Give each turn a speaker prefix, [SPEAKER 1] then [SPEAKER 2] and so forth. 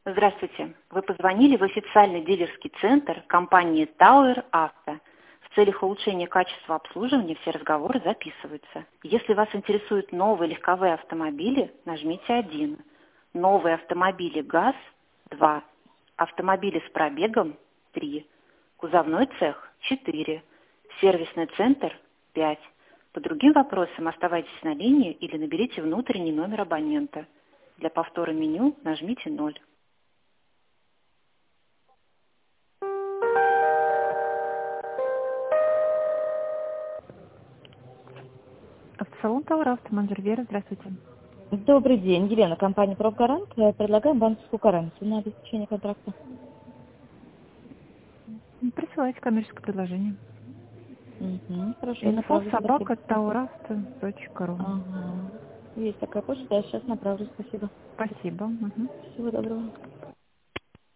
[SPEAKER 1] Здравствуйте. Вы позвонили в официальный дилерский центр компании Tower Auto. В целях улучшения качества обслуживания все разговоры записываются. Если вас интересуют новые легковые автомобили, нажмите 1. Новые автомобили ГАЗ 2. Автомобили с пробегом 3. Кузовной цех 4. Сервисный центр 5. По другим вопросам оставайтесь на линии или наберите внутренний номер абонента. Для повтора меню нажмите 0. Автосалон Tower Auto, менеджер Вера, здравствуйте.
[SPEAKER 2] Добрый день, Елена, компания «Профгарант». Предлагаем банковскую гарантию на обеспечение контракта.
[SPEAKER 1] Присылайте коммерческое предложение.
[SPEAKER 2] Хорошо, направлю.
[SPEAKER 1] info@towerauto.ru.
[SPEAKER 2] Ага. Есть такая почта, я сейчас направлю, спасибо.
[SPEAKER 1] Спасибо.
[SPEAKER 2] Всего доброго.